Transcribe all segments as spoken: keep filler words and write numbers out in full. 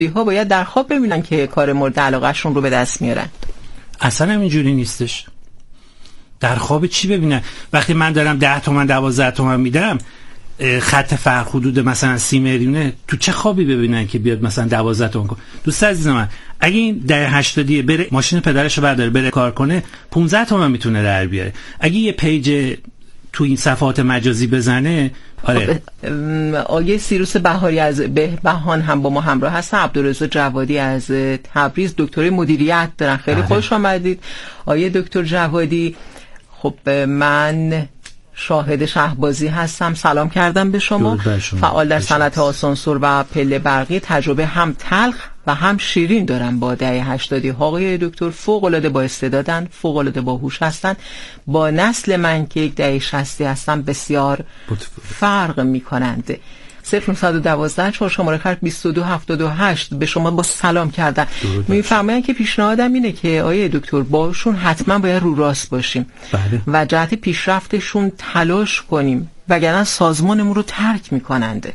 ها باید در خواب ببینن که کار مورد علاقهشون رو به دست میارن. اصلا همینجوری نیستش. در خواب چی ببینن؟ وقتی من دارم ده تومن دوازده تومن میدم، خط فرق حدود مثلا سی میلیونه، تو چه خوابی ببینن که بیاد مثلا دوازده تومن کن؟ دوست عزیز من، اگه این دهه هشتادی بره ماشین پدرشو برداره بره کار کنه، پانزده تومن میتونه در بیاره. اگه یه پیج تو این صفحات مجازی بزنه، آره. آقای سیروس بهاری از بهبهان هم با ما همراه هستن. عبدالرضا جوادی از تبریز دکترای مدیریت دارن. خیلی خوش آمدید آقای دکتر جوادی. خب من شاهد شهبازی هستم، سلام کردم به شما. فعال در صنعت آسانسور و پله برقی، تجربه هم تلخ و هم شیرین دارم با دهه هشتادی ها. آقای دکتر فوق العاده با استعدادن، فوق العاده باهوش هستن. با نسل من که یک دهه شصتی هستم بسیار فرق میکنند. صفر نهصد و دوازده چهار شماره خط بیست و دو هفتاد و هشت به شما با سلام کردن. میفرمایند که پیشنهادم اینه که آیه دکتر باشون حتما باید رو راست باشیم. بله. و جهت پیشرفتشون تلاش کنیم، وگرنه سازمانمون رو ترک میکنند.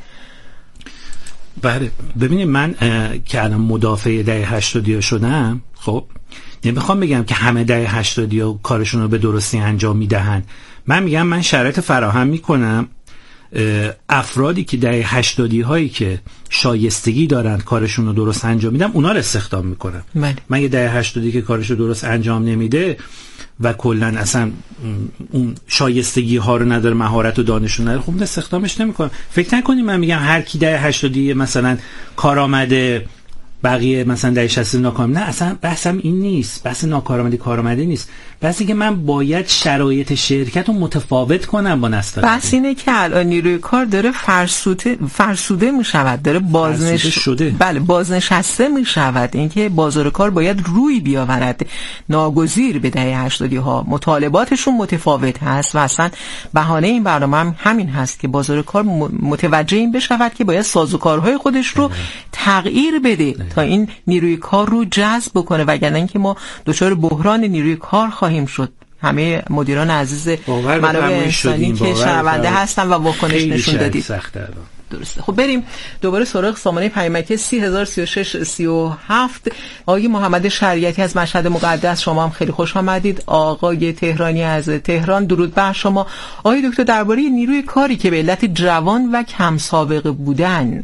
بله. ببینید من که الان مدافع دهه هشتادی ها شدم، خب نمیخوام بگم که همه دهه هشتادی ها کارشون رو به درستی انجام میدهن. من میگم من شرایط فراهم میکنم افرادی که دهه هشتادی هایی که شایستگی دارن کارشون رو درست انجام میدم، اونا رو استخدام میکنم. من, من یه دهه هشتادی که کارش رو درست انجام نمیده و کلا اصلا اون شایستگی ها رو نداره، مهارت و دانش رو نداره، خب استخدامش نمیکنم. فکر نکنید من میگم هر کی دهه هشتادی مثلا کارآمده بقیه مثلا دهه شصت ناکام. نه، اصلا بحثم این نیست. بحث ناکارآمدی کارآمده نیست. بحث اینه که من باید شرایط شرکت رو متفاوت کنم با نسل. بحث اینه که الان نیروی کار داره فرسوده فرسوده می شود، داره بازنش شده. بله بازنشسته می شود. اینکه بازار کار باید روی بیاورد. ناگزیر به دهه هشتادی ها مطالباتشون متفاوت هست و اصلا بهانه این برنامه هم همین هست که بازار کار متوجه این بشود که باید سازوکارهای خودش رو تغییر بده تا این نیروی کار رو جذب بکنه، وگرنه اینکه ما دچار بحران نیروی کار خواهیم شد. همه مدیران عزیز منابع انسانی که شنونده هستن و واکنش نشون دادید. درسته. خب بریم دوباره سراغ سامانه پیامکی سی هزار سی و شش سی و هفت. آقای محمد شریعتی از مشهد مقدس، شما هم خیلی خوش آمدید. آقای تهرانی از تهران، درود بر شما. آقای دکتر درباره نیروی کاری که به علت جوان و کم سابقه بودن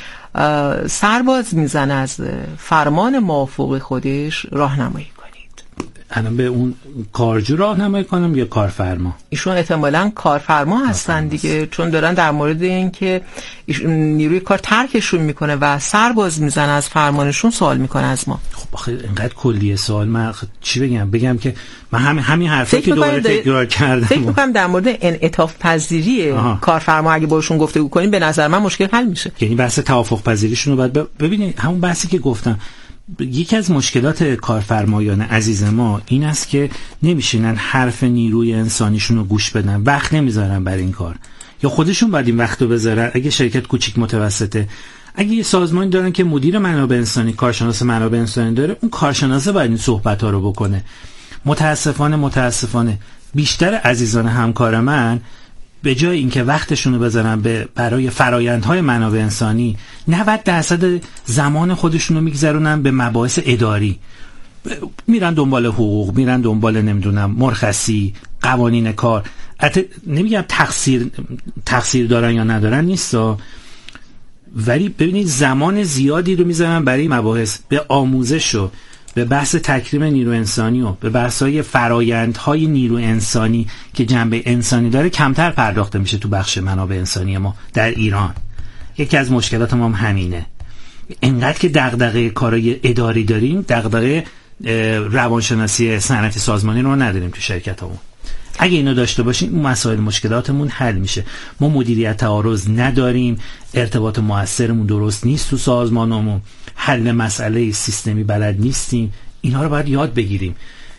سرباز میزنه از فرمان موافق خودش راهنمایی کنید. الان به اون کارجو راهنمایی کنم یا کارفرما؟ ایشون احتمالاً کارفرما هستن دیگه، چون دارن در مورد این که نیروی کار ترکشون میکنه و سرباز میزنه از فرمانشون سوال میکنه از ما. خب آخه اینقدر کلیه سوال، من چی بگم؟ بگم که من همین همین حرفی که دوباره تکرار کردم، فکر میکنم در مورد انعطاف پذیری کارفرما اگه باشون گفتگو کنیم به نظر من مشکل حل میشه. یعنی بحث توافق پذیریشون رو بعد ببینید. همون بحثی که گفتم، یکی از مشکلات کارفرمایان عزیز ما این است که نمیشینن حرف نیروی انسانیشون رو گوش بدن، وقت نمیذارن برای این کار، یا خودشون باید این وقت رو بذارن. اگه شرکت کوچیک متوسطه، اگه یه سازمانی دارن که مدیر منابع انسانی، کارشناس منابع انسانی داره، اون کارشناسه باید این صحبت ها رو بکنه. متاسفانه متاسفانه بیشتر عزیزان همکار من به جای اینکه وقتشون رو بذارن به برای فرایندهای منابع انسانی، نود درصد زمان خودشون رو میگذرونن به مباحث اداری. میرن دنبال حقوق، میرن دنبال نمیدونم مرخصی، قوانین کار. نمیگم تقصیر تقصیر دارن یا ندارن نیستا، ولی ببینید زمان زیادی رو میذارن برای مباحث، به آموزش و به بحث تکریم نیرو انسانی و به بحث‌های فرایندهای نیرو انسانی که جنبه انسانی داره کمتر پرداخته میشه تو بخش منابع انسانی ما در ایران. یکی از مشکلات ما هم همینه. انقدر که دغدغه کارهای اداری داریم، دغدغه روانشناسی صنعتی سازمانی رو نداریم تو شرکتامون. اگه اینو داشته باشیم اون مسائل مشکلاتمون حل میشه. ما مدیریت تعارض نداریم، ارتباط موثرمون درست نیست تو سازمانمون، حل مسئله سیستمی بلد نیستیم. اینا رو باید یاد بگیریم.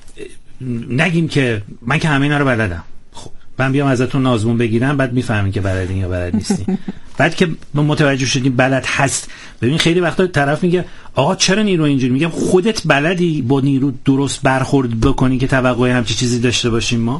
نگیم که من که همه اینا رو بلدم، خب من بیام ازتون آزمون بگیرم بعد میفهمین که بلدین یا بلد نیستین. بعد که متوجه شدیم بلد هست. ببین خیلی وقتا طرف میگه آقا چرا نیرو اینجوری؟ میگم خودت بلدی با نیرو درست برخورد بکنی که توقع همچی چیزی داشته باشیم ما؟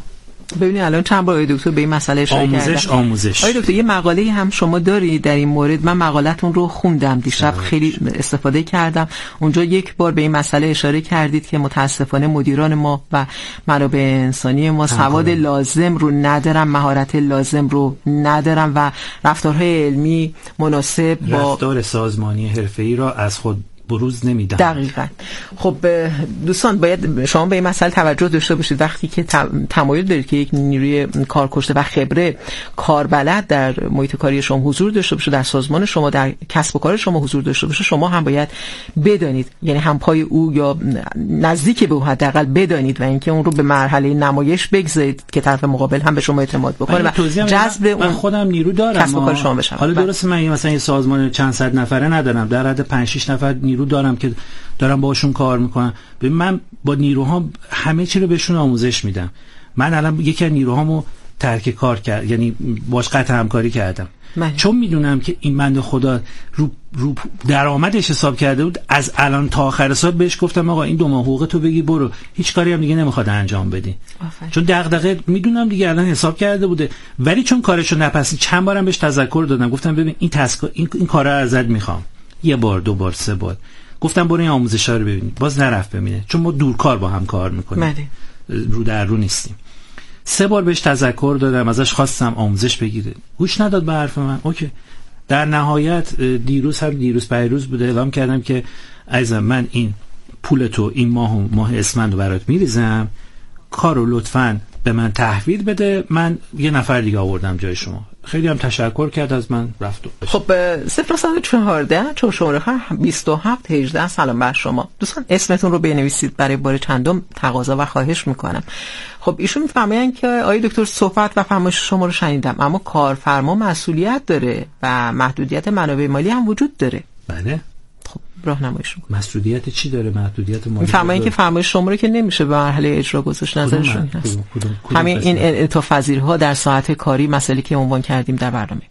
ببینید الان چند بار دکتر به این مسئله اشاره کردن. آموزش آموزش آقای دکتر یه مقاله هم شما دارید در این مورد، من مقالتون رو خوندم دیشب، خیلی استفاده کردم. اونجا یک بار به این مسئله اشاره کردید که متاسفانه مدیران ما و منابع انسانی ما سواد لازم رو ندارن، مهارت لازم رو ندارن و رفتارهای علمی مناسب با رفتار سازمانی حرفه‌ای را از خود بروز نمیدن. دقیقاً. خب دوستان باید شما به این مسئله توجه داشته باشید. وقتی که تمایل دارید که یک نیروی کارکشته و خبره کاربلد در محیط کاری شما حضور داشته باشه، در سازمان شما، در کسب و کار شما حضور داشته باشه، شما هم باید بدانید، یعنی هم پای او یا نزدیک به او حداقل بدانید و اینکه اون رو به مرحله نمایش بگذارید که طرف مقابل هم به شما اعتماد بکنه و جذب اون خودم نیرو دارم کسب و کار شما بشه. حالا درسته من مثلا یه سازمان چند صد نفره ندارم، در حد پنج شش نفر نیرو دارم که دارم باشون کار میکنم. ببین من با نیروها همه چی رو بهشون آموزش میدم. من الان یکی از نیروهامو ترک کار کرد، یعنی باش قطع همکاری کردم من. چون میدونم که این بنده خدا رو, رو درآمدش حساب کرده بود، از الان تا آخر سال بهش گفتم آقا این دو ماه حقوق تو بگی برو، هیچ کاری هم دیگه نمیخواد انجام بدی. آفر. چون دغدغه میدونم دیگه الان حساب کرده بوده، ولی چون کارشو نپسید چند بارم بهش تذکر دادم، گفتم ببین این تسک این, این کارا ازت میخوام، یه بار دو بار سه بار گفتم برو این آموزش‌ها رو ببینید، باز نرفت ببینه، چون ما دورکار با هم کار میکنیم، رو در رو نیستیم. سه بار بهش تذکر دادم، ازش خواستم آموزش بگیره، گوش نداد به حرف من. اوکی. در نهایت دیروز هم دیروز پیروز بوده اعلام کردم که عزیزم من این پول تو این ماه و ماه اسفند رو برات میریزم، کارو لطفاً به من تحویل بده، من یه نفر دیگه آوردم جای شما. خیلی هم تشکر کرد از من، رفت. خب صفر صد و چهارده چهار شماره بیست و هفت هجده سلام بر شما. دوستان اسمتون رو بنویسید برای بار چندم تقاضا و خواهش میکنم. خب ایشون میفرمایند که آقای دکتر صحبت و فرمایش شما رو شنیدم، اما کارفرما مسئولیت داره و محدودیت منابع مالی هم وجود داره. بله. خب راهنماییش میکنم. مسئولیت چی داره؟ محدودیت مالی. میفرمایند که فرمایش شما رو که نمیشه به مرحله اجرا گذاشت، نظرشون هست. همین این انعطاف پذیری‌ها در ساعت کاری، مسئله که عنوان کردیم در برنامه.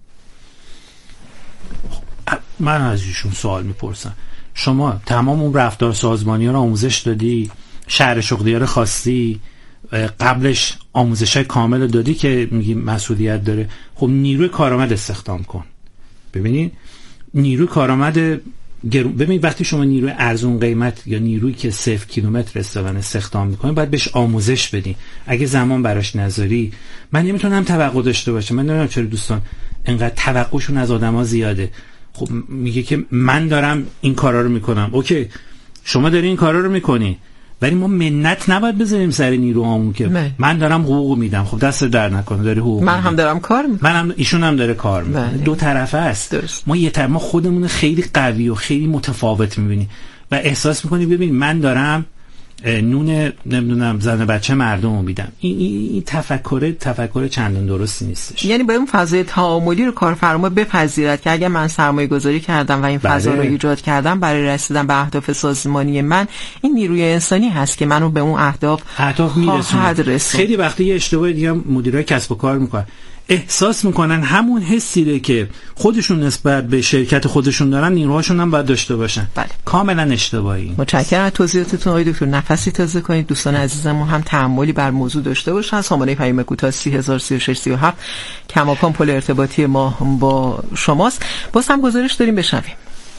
من از ایشون سوال میپرسم، شما تمام اون رفتار سازمانی ها رو آموزش دادی، شهر شغلیار خواستی، قبلش آموزشای کامل دادی که میگی مسئولیت داره، خب نیروی کارآمد استخدام کن. ببینید نیروی کارآمد گرون، ببین وقتی شما نیروی ارزون قیمت یا نیرویی که صفر کیلومتر استفاده استخدام میکنید باید بهش آموزش بدین. اگه زمان براش نذاری من نمیتونم توقع داشته باشم. من نمیدونم چرا دوستان انقدر توقعشون از آدما زیاده. خب میگه که من دارم این کارا رو میکنم، اوکی شما داری این کارا رو میکنی، ولی ما منت نباید بذاریم سر نیروهامون که من, من دارم حقوق میدم. خب دست در نکنه داری حقوق من میدم. هم دارم کار میکنم، من هم ایشون هم داره کار میکنه، دو طرفه است. درست. ما یه طرف ما خودمون خیلی قوی و خیلی متفاوت میبینیم و احساس میکنیم ببین من دارم نون نمیدونم زن بچه مردمو میدم. این این تفکر تفکر چندان درستی نیستش. یعنی با اون فضای تعاملی رو کارفرما بپذیرد که اگه من سرمایه گذاری کردم و این فضا رو ایجاد کردم برای رسیدن به اهداف سازمانی من، این نیروی انسانی هست که منو به اون اهداف اهداف میرسونه. خیلی وقتی یه اشتباه دیگه مدیرای کسب و کار میکنن، احساس میکنن همون حسی که خودشون نسبت به شرکت خودشون دارن نیروهاشون هم باید داشته باشن. بله. کاملا اشتباهی. متشکرم از توضیحاتتون آقای دکتر. نفسی تازه کنید. دوستان عزیزمون هم تأملی بر موضوع داشته باشن. سامانه پیام کوتاه سی هزار سی و شش سی و هفت کماکان پل ارتباطی ما با شماست. باز هم گزارش داریم بشنویم.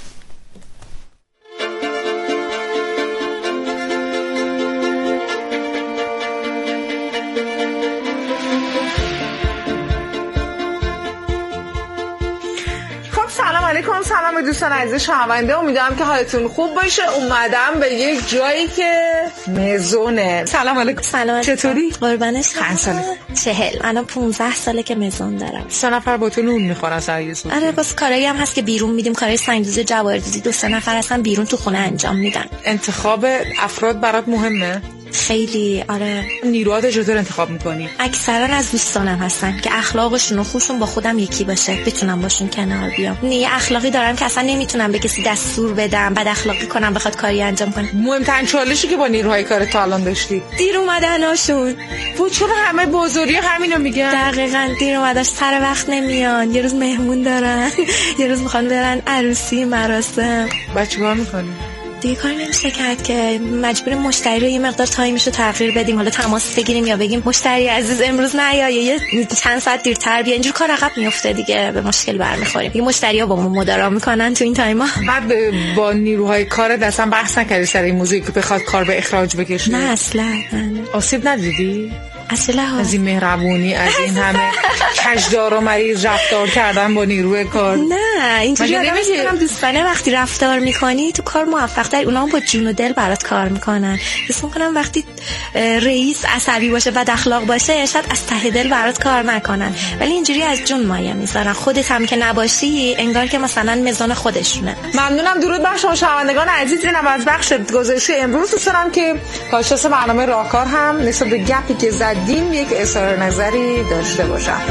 علیکم، سلام دوستان عزیز شنونده، امیدوارم که حالتون خوب باشه. اومدم به یک جایی که مزونه. سلام علیکم. سلام. چطوری؟ قربانش. چند ساله؟ چهل. الان پونزده ساله که مزون دارم. سه نفر با تو نون میخورن سر یه سوتی. آره بس کارایی هم هست که بیرون میدیم، کارای سنگدوزی جواهردوزی دو سه نفر هستن بیرون تو خونه انجام میدن. انتخاب افراد برات مهمه؟ خیلی. آره. نیروهات چطور انتخاب میکنی؟ اکثرا از دوستانم هستن که اخلاقشون و خوشون با خودم یکی باشه، بتونم باشون کنار بیام. نه اخلاقی دارم که اصلا نمیتونم به کسی دستور بدم، بد اخلاقی کنم بخواد کاری انجام کنه. مهمترین چالشی که با نیروهای کار تا الان داشتی؟ دیر اومدناشون. و چرا همه بازاری همینو میگن؟ دقیقاً دیر اومداش، سر وقت نمیان، یه روز مهمون دارن، یه روز میخوان برن عروسی مراسم. بعد چیکار میکنی؟ دیگه کاری نمیشه کرد که مجبور مشتری رو یه مقدار تایمشو تغییر بدیم، حالا تماس بگیریم یا بگیم مشتری عزیز امروز نیا، یه چند ساعت دیرتر بیا. اینجور کار عقب میفته دیگه، به مشکل برمیخوریم. دیگه مشتری‌ها با ما مدارا میکنن تو این تایما. بعد با نیروهای کار اصلا بحث نکردی سر این موضوع که بخواد کار به اخراج بکشه؟ نه اصلا. آسیب ندیدی؟ اصلا از این مهربونی، از این همه کجدار و مریض رفتار کردن با نیروی کار؟ نه اینجوری نمیگم دوستانه. وقتی رفتار میکنی تو کار موفق تر، اونا هم با جون و دل برات کار میکنن. حس میکنم وقتی رئیس عصبی باشه، بد اخلاق باشه، شاید از ته دل برات کار نکنن، ولی اینجوری از جون مایه میذارن. خودت هم که نباشی انگار که مثلا میزان خودشونه. ممنونم. درود بر شما شنوندگان عزیز. اینم از بخش گزارشی امروز. دوست دارم که کارشناس برنامه راهکار هم نسبت به گپی که زدیم یک اظهار نظری داشته باشم.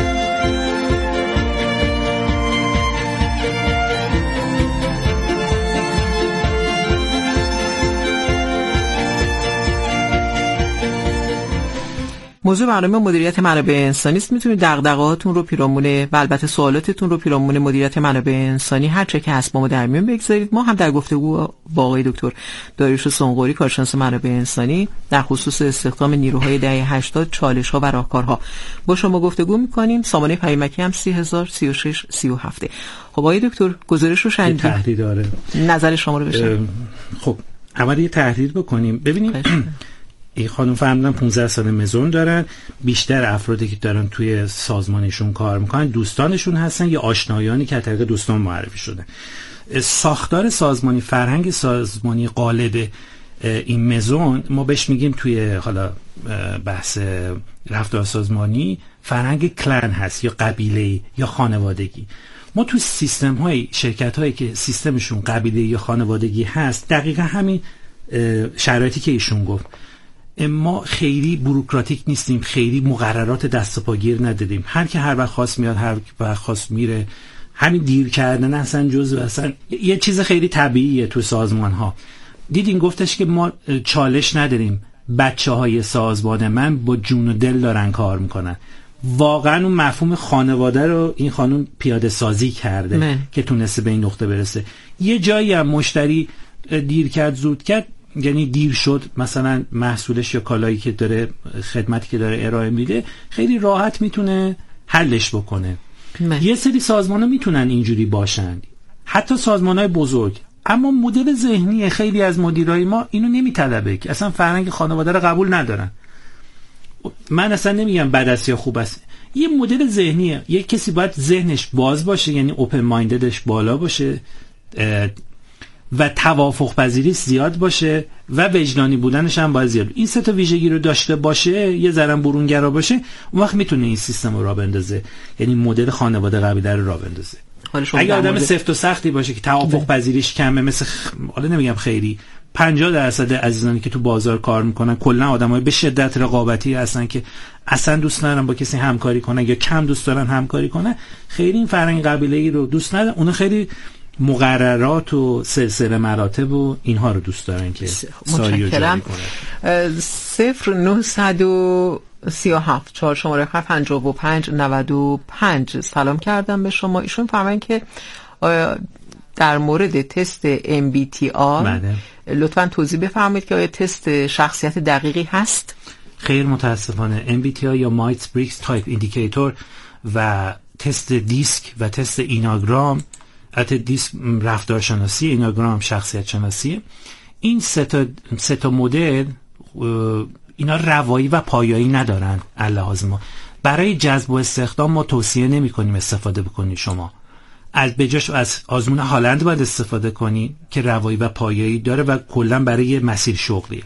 موضوع برنامه مدیریت منابع انسانی است. میتونید دغدغه‌هاتون رو پیرامون و البته سوالاتتون رو پیرامون مدیریت منابع انسانی هر چه که هست با ما در میون بگذارید. ما هم در گفتگو با آقای دکتر داریوش سنقوری، کارشناس منابع انسانی، در خصوص استخدام نیروهای دهه هشتاد، چالش‌ها و راهکارها با شما گفتگو می‌کنیم. سامانه پیامکی هم سی هزار سی و شش سی و هفت. خب آقای دکتر گزارش رو شنیدید؟ تحلیل داره. نظر شما رو بشنویم. خب اول یه تحلیل بکنیم. ببینیم این خانم فرمودن پانزده سال مزون دارن. بیشتر افرادی که دارن توی سازمانشون کار میکنن دوستانشون هستن یا آشنایانی که از طریق دوستان معرفی شدن. ساختار سازمانی، فرهنگ سازمانی غالب این مزون، ما بهش میگیم توی حالا بحث رفتار سازمانی فرهنگ کلن هست یا قبیله‌ای یا خانوادگی. ما تو سیستم های شرکت هایی که سیستمشون قبیله‌ای یا خانوادگی هست دقیقا همین شرایطی که ایشون گفت. ما خیلی بوروکراتیک نیستیم، خیلی مقررات دست و پاگیر ندادیم. هر که هر وقت خواست میاد، هر وقت خواست میره. همین دیر کردن اصلا جزء اصلا یه چیز خیلی طبیعیه تو سازمان ها. دیدین گفتش که ما چالش نداریم، بچه های سازمان من با جون و دل دارن کار میکنن. واقعا اون مفهوم خانواده رو این خانم پیاده سازی کرده من. که تونسته به این نقطه برسه. یه جایی هم مشتری دیر کرد زود کرد، یعنی دیر شد مثلا محصولش یا کالایی که داره، خدمتی که داره ارائه میده، خیلی راحت میتونه حلش بکنه. من. یه سری سازمان‌ها میتونن اینجوری باشن، حتی سازمان‌های بزرگ، اما مدل ذهنی خیلی از مدیرای ما اینو نمیطلبه، که اصلا فرهنگ خانواده رو قبول ندارن. من اصلا نمیگم بد است یا خوب است، یه مدل ذهنیه. یه کسی باید ذهنش باز باشه، یعنی اوپن ماینددش بالا باشه و توافق پذیری زیاد باشه و وجدانی بودنش هم باید زیاد. این سه تا ویژگی رو داشته باشه، یه ذره برونگرا باشه، اون وقت میتونه این سیستم رو راه بندازه، یعنی مدل خانواده قبیله رو راه بندازه. اگه آدم مورد... سفت و سختی باشه که توافق پذیریش کمه، مثل حالا نمیگم خیلی پنجاه درصد عزیزانی که تو بازار کار میکنن کلا آدمای به شدت رقابتی هستن که اصلا دوست ندارن با کسی همکاری کنن یا کم دوست دارن همکاری کنن، خیلی این فرهنگ قبیله‌ای رو دوست ندارن. اون خیلی مقررات و سلسله مراتب و اینها رو دوست دارن که ساری رو جاری کنن. صفر نهصد و سی و هفت چهار شماره پنجاه و پنج نود و پنج سلام کردم به شما. ایشون فرمایند که در مورد تست ام بی تی آی لطفاً توضیح بفرمایید که آیا تست شخصیت دقیقی هست؟ خیر، متاسفانه ام بی تی آی یا مایتس بریگز تایپ ایندیکیتور و تست دیسک و تست ایناگرام، البته دیسک رفتارشناسی، ایناگرام شخصیت شناسی، این سه تا سه تا مدل اینا روایی و پایایی ندارن. اللحاظ ما برای جذب و استخدام ما توصیه نمی کنیم استفاده بکنید. شما از بجاش از آزمون هالند باید استفاده کنی که روایی و پایایی داره و کلا برای مسیر شغلی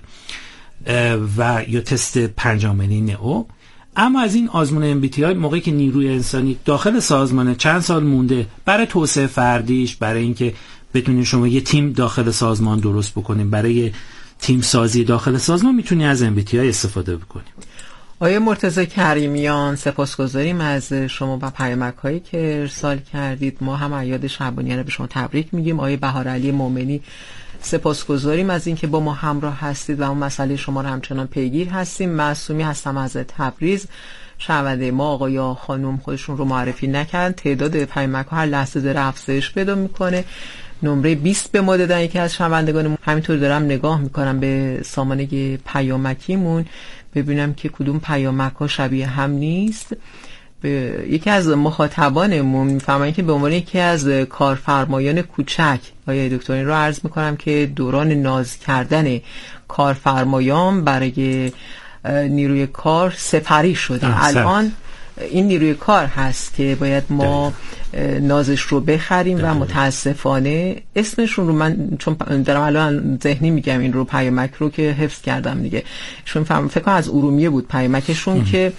و یا تست پنجامینی نئو. اما از این آزمون ام بی تی آی موقعی که نیروی انسانی داخل سازمان چند سال مونده برای توسعه فردیش، برای اینکه بتونید شما یه تیم داخل سازمان درست بکنید، برای تیم سازی داخل سازمان میتونی از ام بی تی آی استفاده بکنی. آقای مرتضی کریمیان، سپاسگزاریم از شما و پیامک هایی که ارسال کردید. ما هم اعیاد شعبانیه رو به شما تبریک میگیم. آقای بهارعلی مومنی، سپاسگزاریم از اینکه با ما همراه هستید و اون مسئله شما رو همچنان پیگیر هستیم. معصومی هستم از تبریز. شنونده ما آقای یا خانم خودشون رو معرفی نکردن. تعداد پیامک ها هر لحظه داره افزایش پیدا میکنه. نمره بیست به ما دادن یکی از شنوندگانمون. همینطور دارم نگاه میکنم به سامانه پیامکیمون ببینم که کدوم پیامک ها شبیه هم نیست. به یکی از مخاطبانمون میفهمن که به عنوان یکی از کارفرمایان کوچک، آیا دکتر این رو عرض میکنم که دوران ناز کردن کارفرمایان برای نیروی کار سپری شده. الان این نیروی کار هست که باید ما نازش رو بخریم و متاسفانه اسمشون رو من چون دارم الان ذهنی میگم این رو پیامک رو که حفظ کردم دیگه، چون فهم فکر کنم از ارومیه بود پیامکشون ام. که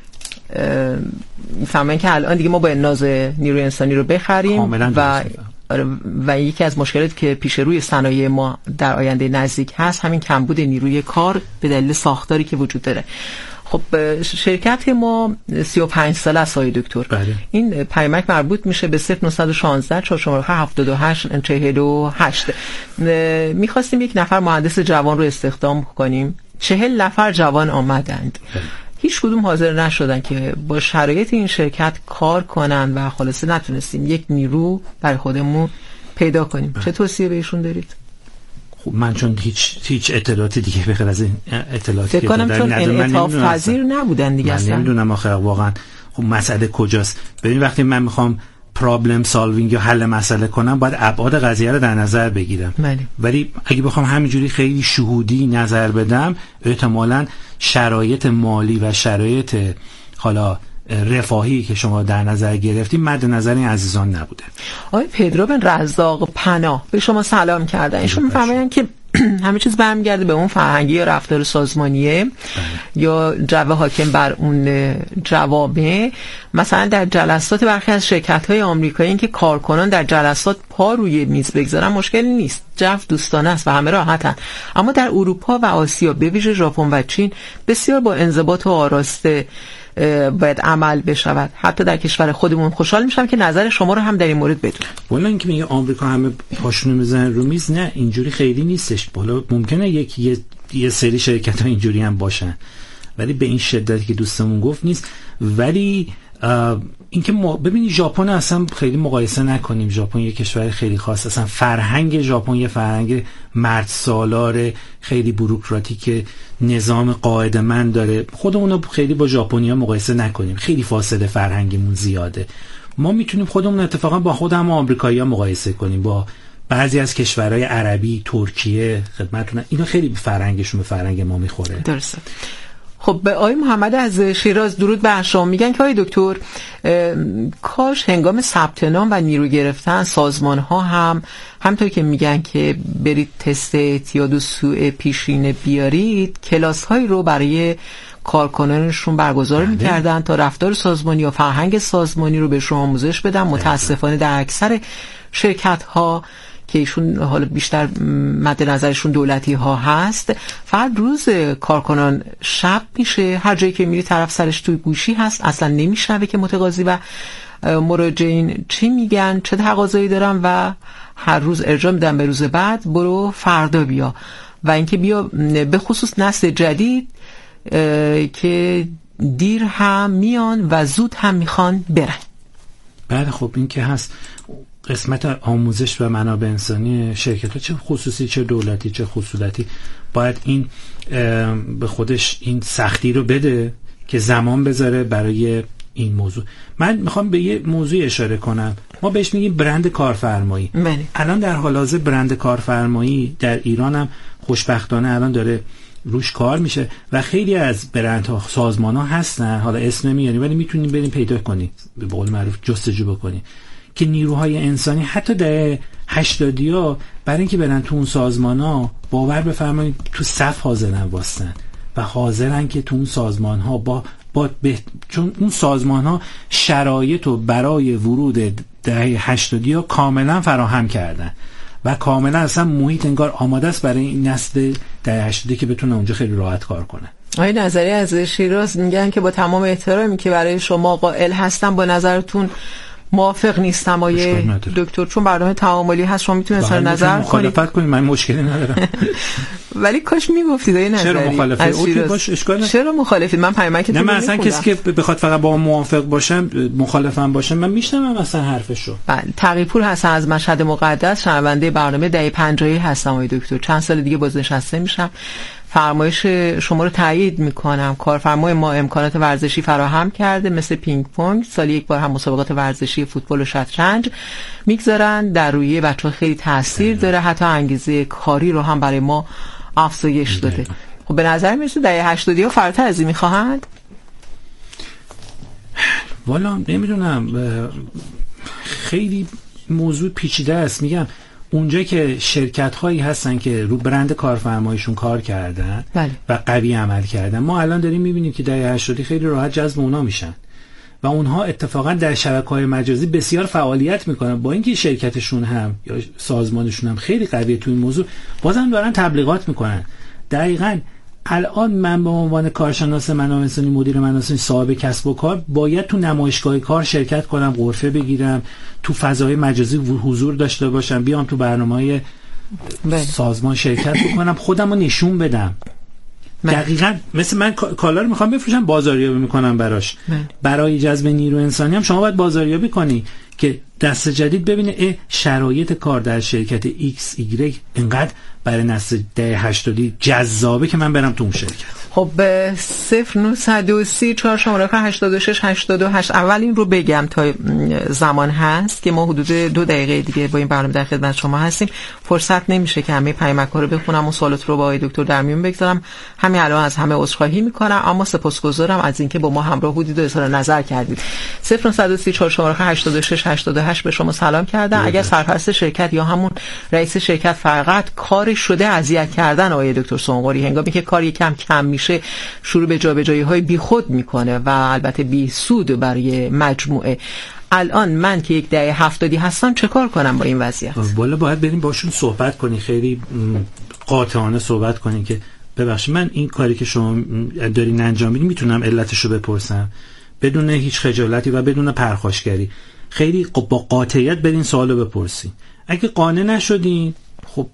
میفهمن که الان دیگه ما باید ناز نیروی انسانی رو بخریم و و یکی از مشکلاتی که پیش روی صنایع ما در آینده نزدیک هست همین کمبود نیروی کار به دلیل ساختاری که وجود داره. خب شرکت ما سی و پنج ساله است آقای دکتر. بله. این پیامک مربوط میشه به صفر نه یک شش چهار شماره هفتاد و هشت چهل و هشت. میخواستیم یک نفر مهندس جوان رو استخدام کنیم. چهل نفر جوان آمدند. بله. هیچ کدوم حاضر نشدن که با شرایط این شرکت کار کنن و خلاصه نتونستیم یک نیرو برای خودمون پیدا کنیم. بله. چه توصیه بهشون دارید؟ خب من چون هیچ هیچ اطلاعاتی دیگه به غیر از این اطلاعاتی که دادن چون انعطاف پذیر نبودن دیگه اصلا. من نمیدونم آخه واقعا خب مسئله کجاست. ببین وقتی من میخوام پرابلم سالوینگ یا حل مسئله کنم باید ابعاد قضیه رو در نظر بگیرم. بله. ولی اگه بخوام همینجوری خیلی شهودی نظر بدم احتمالاً شرایط مالی و شرایط حالا رفاهی که شما در نظر گرفتیم مد نظر این عزیزان نبوده. آقای پدرو بن رزاق پناه به شما سلام کردن. ایشون میفهمن که همه چیز برمیگرده به اون فرهنگی یا رفتار سازمانیه بله. یا جو حاکم بر اون جوامع. مثلا در جلسات برخی از شرکت‌های آمریکایی این که کارکنان در جلسات پا روی میز بگذارن مشکلی نیست، جو دوستانه است و همه راحتن. اما در اروپا و آسیا به ویژه ژاپن و چین بسیار با انضباط و آراسته باید عمل بشود. حتی در کشور خودمون خوشحال میشم که نظر شما رو هم در این مورد بدونم. والا اینکه میگه آمریکا همه پاشونو میزنن رو میز، نه اینجوری خیلی نیستش. بالا ممکنه یک یه, یه سری شرکت ها اینجوری هم باشن ولی به این شدتی که دوستمون گفت نیست. ولی اینکه ما ببینید ژاپن اصلا خیلی مقایسه نکنیم. ژاپن یه کشور خیلی خاص، اصلا فرهنگ ژاپن یه فرهنگ مرد سالار خیلی بوروکراتیک، نظام قاعده‌مند داره. خودمون رو خیلی با ژاپنی‌ها مقایسه نکنیم، خیلی فاصله فرهنگیمون زیاده. ما میتونیم خودمون اتفاقا با خود هم آمریکایی‌ها مقایسه کنیم، با بعضی از کشورهای عربی، ترکیه، خدمتتون اینا خیلی فرهنگشون به فرهنگ ما میخوره. درسته. خب به آقای محمد از شیراز درود بر شما. میگن که آقای دکتر کاش هنگام ثبت نام و نیرو گرفتن سازمان ها هم همونطور که میگن که برید تست اعتیاد و سوء پیشینه بیارید، کلاس هایی رو برای کارکنانشون برگزار میکردن تا رفتار سازمانی یا فرهنگ سازمانی رو بهشون آموزش بدن. متاسفانه در اکثر شرکت ها که ایشون حالا بیشتر مد نظرشون دولتی ها هست، فقط روز کارکنان شب میشه، هر جایی که میری طرف سرش توی گوشی هست، اصلا نمیشنوه که متقاضی و مراجعین چی میگن، چه تقاضایی دارن و هر روز ارجاع میدن به روز بعد برو فردا بیا. و اینکه بیا به خصوص نسل جدید که دیر هم میان و زود هم میخوان برن. بله خب این که هست. قسمت آموزش و منابع انسانی شرکت‌ها چه خصوصی چه دولتی چه خصوصی باید این به خودش این سختی رو بده که زمان بذاره برای این موضوع. من میخوام به یه موضوع اشاره کنم. ما بهش میگیم برند کارفرمایی. بله. الان در حال حاضر برند کارفرمایی در ایران هم خوشبختانه الان داره روش کار میشه و خیلی از برندها سازمان‌ها هستن، حالا اسم نمیاریم ولی میتونیم بریم پیدا کنیم، به قول معروف جستجو بکنیم که نیروهای انسانی حتی در هشتادیا برای اینکه برن تو اون سازمان‌ها باور بفرمایید تو صف حاضرن واسن و حاضرن که تو اون سازمان‌ها با با به... چون اون سازمان‌ها شرایط رو برای ورود در هشتادیا کاملا فراهم کردن و کاملا اصلا محیط انگار آماده است برای این نسل در هشتادی که بتونه اونجا خیلی راحت کار کنه. آقای نظری از شیراز میگن که با تمام احترامی که برای شما قائل هستم با نظرتون موافق نیستم آیه دکتر، چون برنامه تعاملی هست، شما میتونید اظهار نظر کنید، مخالفت کنید، من مشکلی ندارم. ولی کاش میگفتید این نظری. چرا مخالفه؟ اوکی باش، اشکال نداره. چرا مخالفید؟ من پیامکتون رو نه، من اصلا کسی که بخواد فقط با موافق باشم، مخالفم باشم، من میشنوم اصلا حرفشو. بله، تقی‌پور حسن از مشهد مقدس، شنونده برنامه دهه پنجاهی هستم آقای دکتر. چند سال دیگه بازنشسته میشم. فرمایش شما رو تایید میکنم. کارفرمای ما امکانات ورزشی فراهم کرده، مثل پینگ پونگ، سالی یک بار هم مسابقات ورزشی فوتبال و شطرنج میگذارن. در روی بچه‌ها خیلی تاثیر داره، حتی انگیزه کاری رو هم برای ما افزایش داده. خب به نظر میرسه دهه هشتادی ها فراتر از این میخواهند؟ والا نمیدونم، خیلی موضوع پیچیده است. میگم اونجا که شرکت هایی هستن که رو برند کارفرمایشون کار کردن بله. و قوی عمل کردن، ما الان داریم میبینیم که دهه هشتادی خیلی راحت جذب اونا میشن و اونها اتفاقا در شبکه‌های مجازی بسیار فعالیت میکنن، با اینکه شرکتشون هم یا سازمانشون هم خیلی قویه تو این موضوع، بازم دارن تبلیغات میکنن. دقیقاً الان من به عنوان کارشناس منابع انسانی، مدیر منابع انسانی، صاحب کسب و کار، باید تو نمایشگاه کار شرکت کنم، غرفه بگیرم، تو فضای مجازی حضور داشته باشم، بیام تو برنامه‌های سازمان شرکت بکنم، خودم رو نشون بدم. من. دقیقاً مثل من کالا رو میخوام بفروشم، بازاریابی میکنم براش. من. برای جذب نیرو انسانی هم شما باید بازاریابی کنی که دست جدید ببینه اه شرایط کار در شرکت ایکس ایگرگ اینقدر برای نسل دهه هشتادی جذابه که من برم تو اون شرکت. خب صفر نهصد و سی چهار شماره هشتاد و شش هشتاد و هشت. اول این رو بگم تا زمان هست که ما حدود دو دقیقه دیگه با این برنامه در خدمت شما هستیم، فرصت نمیشه که همه پیامک‌ها رو بخونم و سوالات رو با آقای دکتر در میون بگذارم. همین الان از همه عذرخواهی میکنم، اما سپاسگزارم از اینکه با ما همراه بودید و اظهار نظر کردید. صفر نهصد و سی چهار شماره هشتاد و شش هشتاد و هشت به شما سلام کردن. اگر سرپرست شرکت یا همون رئیس شرکت فقط کار شده اذیت کردن آقای دکتر سنقوری، هنگامی که کار یکم کم میشه شروع به جابجایی‌های بیخود میکنه و البته بی سود برای مجموعه، الان من که یک دهه هفتادی هستم چه کار کنم با این وضعیت؟ والا باید بریم باشون صحبت کنی، خیلی قاطعانه صحبت کنی که ببخشید من این کاری که شما دارین انجام میدین میتونم علتشو بپرسم بدون هیچ خجالتی و بدون پرخاشگری. خیلی با قاطعیت برین سوالو بپرسین. اگه قانع نشدین خب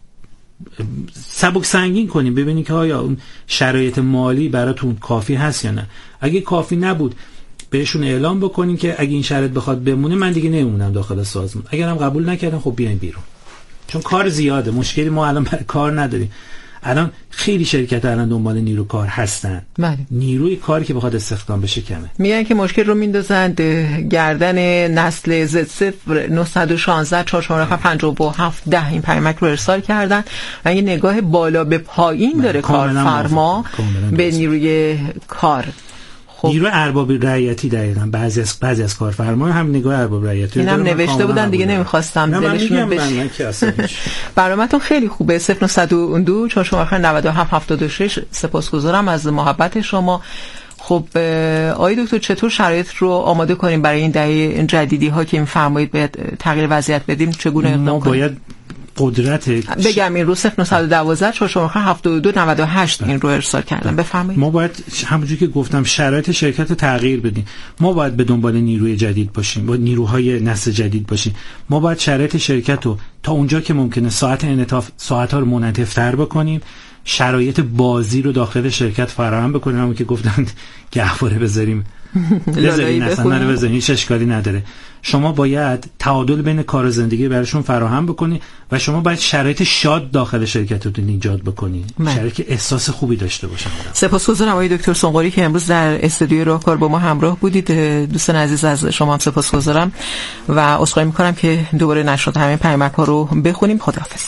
سبک سنگین کنیم، ببینید که آیا شرایط مالی براتون کافی هست یا نه. اگه کافی نبود بهشون اعلام بکنین که اگه این شرط بخواد بمونه من دیگه نمونم داخل سازمان. اگرم قبول نکردن خب بیاین بیرون، چون کار زیاده. مشکلی ما الان برای کار نداریم. الان خیلی شرکت الان دنبال نیرو کار هستن. بله. نیروی کاری که بخواد استخدام بشه کمه. میگن که مشکل رو میندازند گردن نسل زد. صفر نهصد و شانزده چهار شماره پنجاه و هفت ده این پیامک رو ارسال کردن و این نگاه بالا به پایین داره کارفرما به نیروی کار. خب. نیروی ارباب رعیتی دقیقاً بعضی از بعضی از کارفرما هم نگاه ارباب رعیتی اینم نوشته بودن دیگه نمیخواستم دلشون بشه. برنامه‌تون خیلی خوبه. صفر نهصد و دو چهار شماره نود و هفت هفتاد و شش. سپاسگزارم از محبت شما. خب آقای دکتر چطور شرایط رو آماده کنیم برای این دهه جدیدی ها که می‌فرمایید باید تغییر وضعیت بدیم؟ چگونه اقدام کنیم؟ باید قدرت بگم این رو صفر نهصد و دوازده چهار شماره هفتاد و دو نود و هشت این رو ارسال کردم. بفرمایید. ما باید همونجوری که گفتم شرایط شرکت رو تغییر بدیم. ما باید به دنبال نیروی جدید باشیم، با نیروهای نسل جدید باشیم. ما باید شرایط شرکت رو تا اونجا که ممکنه ساعت انعطاف ساعت‌ها رو منعطف‌تر بکنیم، شرایط بازی رو داخل شرکت فراهم بکنیم. همون که گفتند گهواره بذاریم بذارین اصلا نره بذارین، هیچ اشکالی نداره. شما باید تعادل بین کار و زندگی براشون فراهم بکنی و شما باید شرایط شاد داخل شرکتتون ایجاد بکنی، شرایط که احساس خوبی داشته باشن. سپاسگزارم آقای دکتر سنقوری که امروز در استودیو راهکار با ما همراه بودید. دوستان عزیز از شما هم سپاسگزارم و عذرخواهی می‌کنم که دوباره نشد همین پیامک‌ها رو بخونیم. خداحافظ.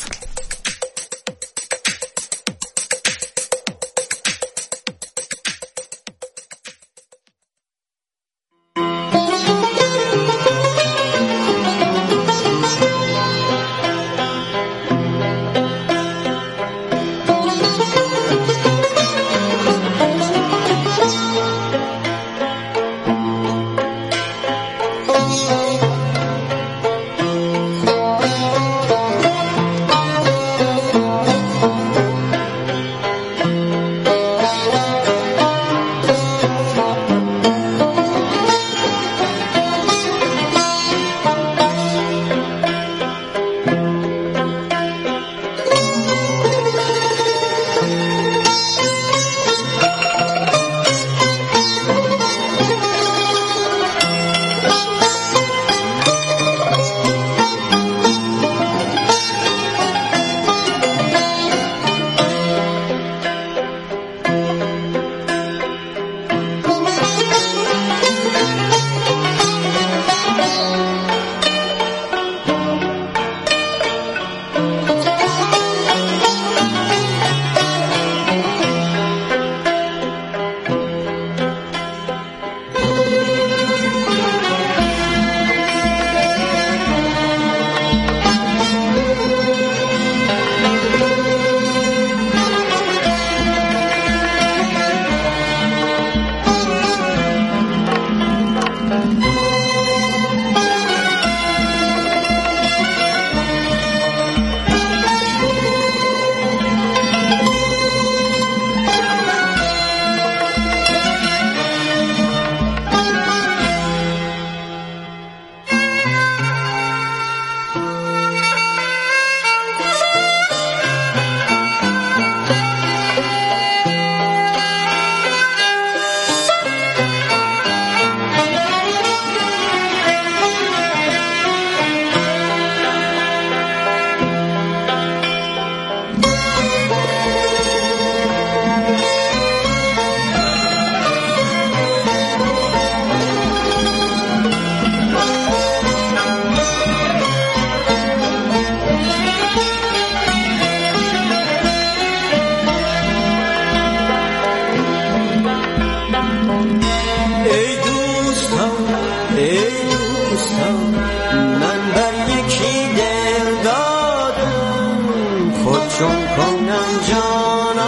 چون کنم جانا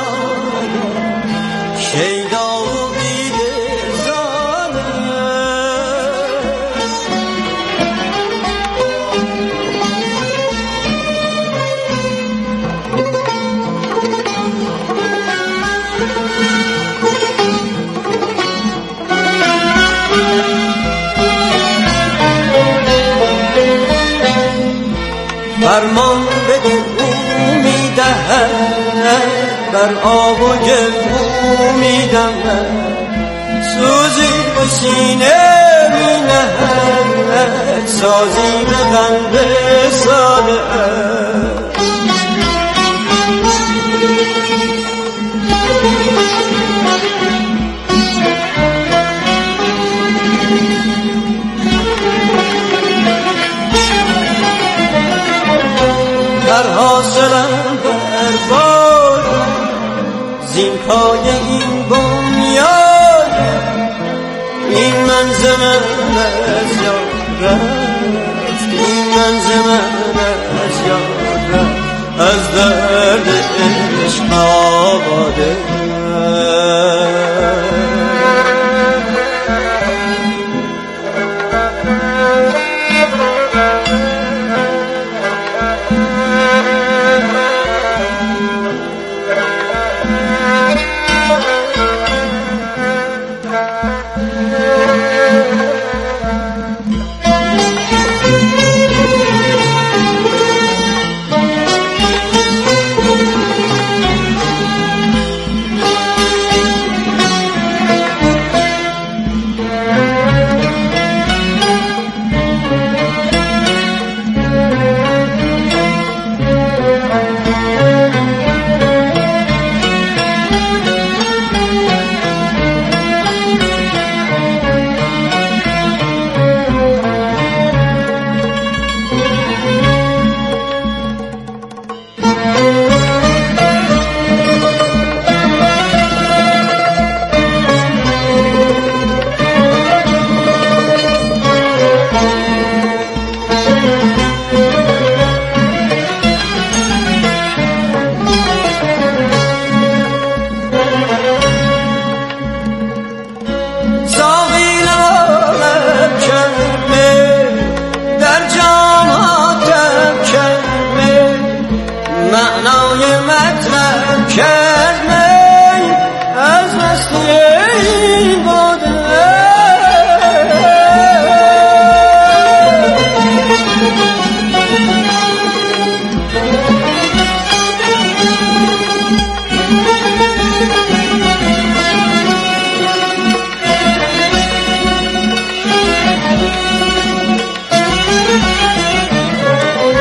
شیدا و بیده زانه فرمان بده او میدهد بر آب و گل او میدهد سوزی به سینه مینهد سازی به قلب ساده در حاصلم برباد زین پای این بنیاد این منز من از یاد رفت این منز من از یاد رفت از درد عشق آباده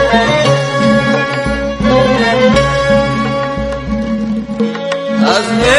از